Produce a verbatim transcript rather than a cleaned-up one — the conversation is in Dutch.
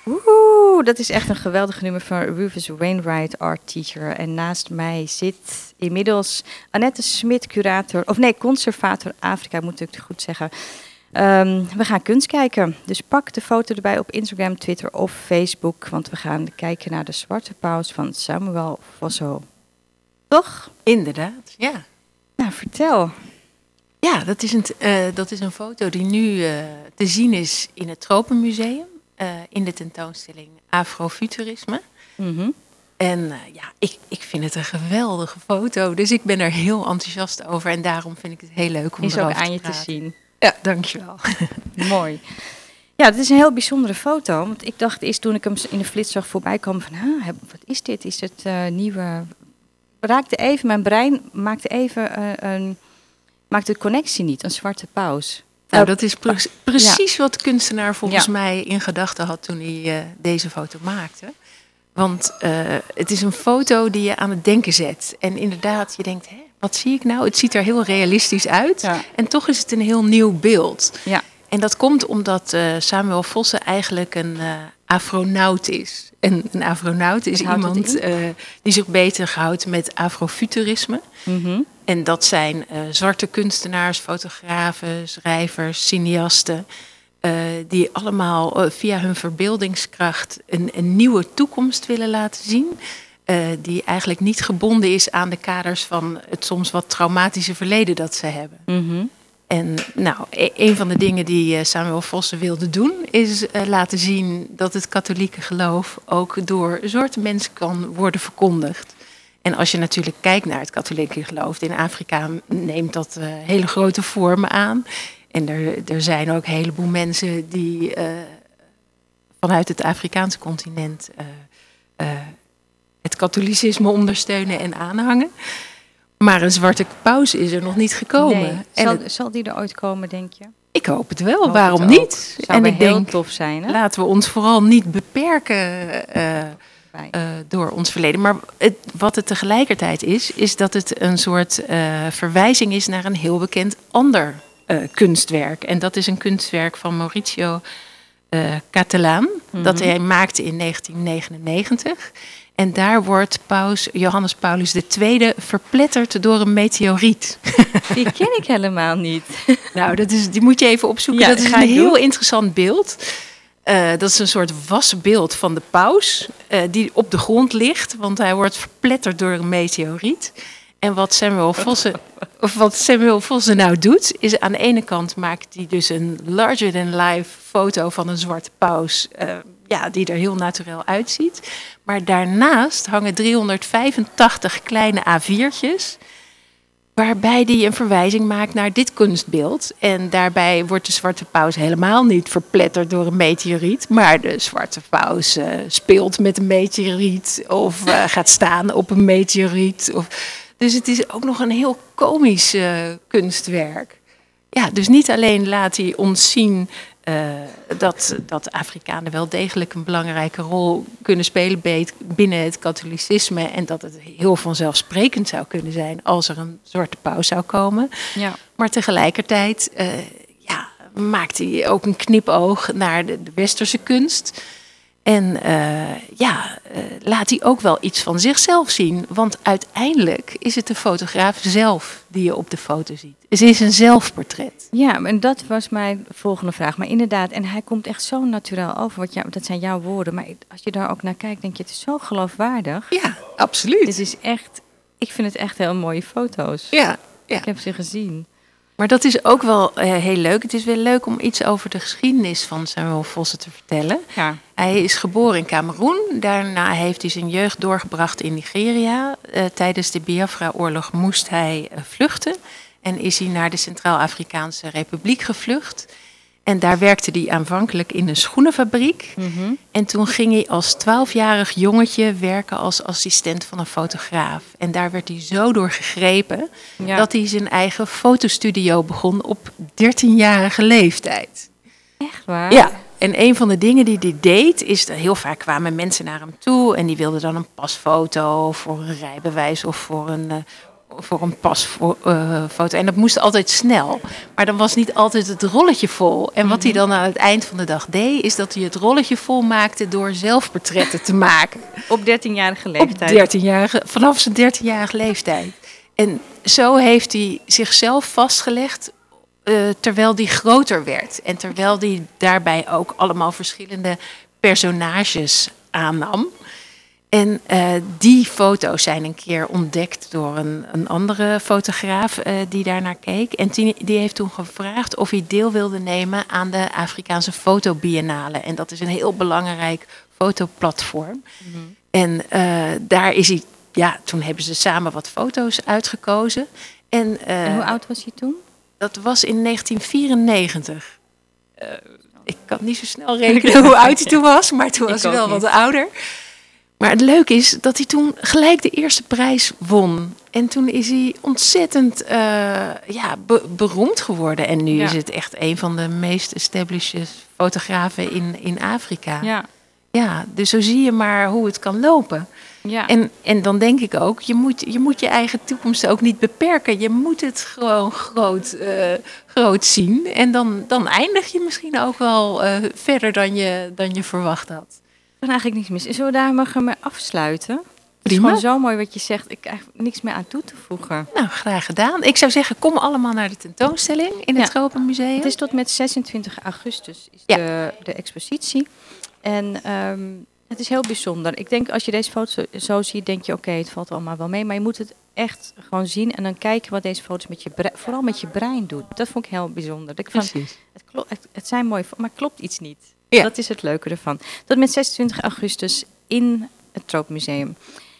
Oeh, dat is echt een geweldig nummer van Rufus Wainwright, art teacher. En naast mij zit inmiddels Annette Smit, curator, of nee, conservator Afrika, moet ik het goed zeggen. Um, we gaan kunst kijken. Dus pak de foto erbij op Instagram, Twitter of Facebook. Want we gaan kijken naar de Zwarte Paus van Samuel Vosso. Toch? Inderdaad, ja. Nou, vertel. Ja, dat is een, uh, dat is een foto die nu uh, te zien is in het Tropenmuseum. Uh, in de tentoonstelling Afrofuturisme. Mm-hmm. En uh, ja, ik, ik vind het een geweldige foto. Dus ik ben er heel enthousiast over. En daarom vind ik het heel leuk om is erover ook aan te je praten. te zien. Ja, dankjewel. Mooi. Ja, het is een heel bijzondere foto. Want ik dacht eerst toen ik hem in de flits zag voorbij komen van, huh, wat is dit? Is het uh, nieuwe... Raakte even, mijn brein maakte even uh, een... maakte de connectie niet, een zwarte paus. Nou, dat is pre- precies ja. wat de kunstenaar volgens ja. mij in gedachten had toen hij uh, deze foto maakte. Want uh, het is een foto die je aan het denken zet. En inderdaad, je denkt, hè, wat zie ik nou? Het ziet er heel realistisch uit. Ja. En toch is het een heel nieuw beeld. Ja. En dat komt omdat uh, Samuel Vosse eigenlijk een uh, afronaut is. En een afronaut is iemand uh, die zich bezighoudt met afrofuturisme. Mm-hmm. En dat zijn uh, zwarte kunstenaars, fotografen, schrijvers, cineasten. Uh, die allemaal uh, via hun verbeeldingskracht een, een nieuwe toekomst willen laten zien. Uh, die eigenlijk niet gebonden is aan de kaders van het soms wat traumatische verleden dat ze hebben. Mm-hmm. En nou, een van de dingen die Samuel Vosse wilde doen, is uh, laten zien dat het katholieke geloof ook door zwarte mensen kan worden verkondigd. En als je natuurlijk kijkt naar het katholieke geloof in Afrika, neemt dat uh, hele grote vormen aan. En er, er zijn ook een heleboel mensen die uh, vanuit het Afrikaanse continent uh, uh, het katholicisme ondersteunen en aanhangen. Maar een zwarte paus is er nog niet gekomen. Nee. En zal, het, zal die er ooit komen, denk je? Ik hoop het wel, hoop waarom het niet? Zou en ik heel denk, tof zijn, hè? Laten we ons vooral niet beperken uh, uh, door ons verleden. Maar het, wat het tegelijkertijd is, is dat het een soort uh, verwijzing is naar een heel bekend ander uh, kunstwerk. En dat is een kunstwerk van Mauricio uh, Catalan, mm-hmm. dat hij maakte in negentien negenennegentig. En daar wordt paus Johannes Paulus de Tweede verpletterd door een meteoriet. Die ken ik helemaal niet. Nou, dat is, die moet je even opzoeken. Ja, dat is een heel doen. interessant beeld. Uh, dat is een soort wasbeeld van de paus uh, die op de grond ligt. Want hij wordt verpletterd door een meteoriet. En wat Samuel Vosse, of wat Samuel Vosse nou doet, is aan de ene kant maakt hij dus een larger-than-life foto van een zwarte paus. Uh, ja, die er heel naturel uitziet. Maar daarnaast hangen driehonderdvijfentachtig kleine A viertjes... waarbij hij een verwijzing maakt naar dit kunstbeeld. En daarbij wordt de zwarte paus helemaal niet verpletterd door een meteoriet. Maar de zwarte paus uh, speelt met een meteoriet of uh, gaat staan op een meteoriet. Of... Dus het is ook nog een heel komisch uh, kunstwerk. Ja, dus niet alleen laat hij ons zien uh, dat, dat Afrikanen wel degelijk een belangrijke rol kunnen spelen binnen het katholicisme. En dat het heel vanzelfsprekend zou kunnen zijn als er een zwarte paus zou komen. Ja. Maar tegelijkertijd uh, ja, maakt hij ook een knipoog naar de, de westerse kunst. En uh, ja, uh, laat hij ook wel iets van zichzelf zien. Want uiteindelijk is het de fotograaf zelf die je op de foto ziet. Het is een zelfportret. Ja, en dat was mijn volgende vraag. Maar inderdaad, en hij komt echt zo natuurlijk over. Wat jou, dat zijn jouw woorden. Maar als je daar ook naar kijkt, denk je, het is zo geloofwaardig. Ja, absoluut. Het is echt, ik vind het echt heel mooie foto's. Ja, ja. Ik heb ze gezien. Maar dat is ook wel uh, heel leuk. Het is wel leuk om iets over de geschiedenis van Samuel Vosse te vertellen. Ja. Hij is geboren in Kameroen. Daarna heeft hij zijn jeugd doorgebracht in Nigeria. Uh, tijdens de Biafra-oorlog moest hij uh, vluchten. En is hij naar de Centraal-Afrikaanse Republiek gevlucht. En daar werkte hij aanvankelijk in een schoenenfabriek. Mm-hmm. En toen ging hij als twaalfjarig jongetje werken als assistent van een fotograaf. En daar werd hij zo door gegrepen ja. dat hij zijn eigen fotostudio begon op dertienjarige leeftijd. Echt waar? Ja. En een van de dingen die hij deed, is dat heel vaak kwamen mensen naar hem toe en die wilden dan een pasfoto voor een rijbewijs of voor een, uh, voor een pasfoto. En dat moest altijd snel. Maar dan was niet altijd het rolletje vol. En wat hij dan aan het eind van de dag deed, is dat hij het rolletje vol maakte door zelfportretten te maken. Op dertienjarige leeftijd. Op dertienjarige, vanaf zijn dertienjarige leeftijd. En zo heeft hij zichzelf vastgelegd uh, terwijl hij groter werd. En terwijl hij daarbij ook allemaal verschillende personages aannam. En uh, die foto's zijn een keer ontdekt door een, een andere fotograaf uh, die daarnaar keek. En die, die heeft toen gevraagd of hij deel wilde nemen aan de Afrikaanse fotobiennale. En dat is een heel belangrijk fotoplatform. Mm-hmm. En uh, daar is hij, ja, toen hebben ze samen wat foto's uitgekozen. En, uh, en hoe oud was hij toen? Dat was in negentien vierennegentig. Uh, ik kan niet zo snel rekenen hoe oud hij toen was, maar toen was hij wel niet. Wat ouder. Maar het leuke is dat hij toen gelijk de eerste prijs won. En toen is hij ontzettend uh, ja, be- beroemd geworden. En nu ja. is het echt een van de meest established fotografen in, in Afrika. Ja. Ja, dus zo zie je maar hoe het kan lopen. Ja. En, en dan denk ik ook, je moet, je moet je eigen toekomst ook niet beperken. Je moet het gewoon groot, uh, groot zien. En dan, dan eindig je misschien ook wel uh, verder dan je, dan je verwacht had. Er is eigenlijk niks mis. Zullen we daar maar mee afsluiten? Het is gewoon zo mooi wat je zegt. Ik krijg niks meer aan toe te voegen. Nou, graag gedaan. Ik zou zeggen, kom allemaal naar de tentoonstelling in het ja. Tropenmuseum. Het is tot met zesentwintig augustus is ja. de, de expositie. En um, het is heel bijzonder. Ik denk, als je deze foto zo ziet, denk je, oké, okay, het valt allemaal wel mee. Maar je moet het echt gewoon zien en dan kijken wat deze foto's met je brein, vooral met je brein doet. Dat vond ik heel bijzonder. Ik vond, Precies. Het, klopt, het, het zijn mooie, maar klopt iets niet. Ja. Dat is het leuke ervan. Tot met zesentwintig augustus in het Tropenmuseum.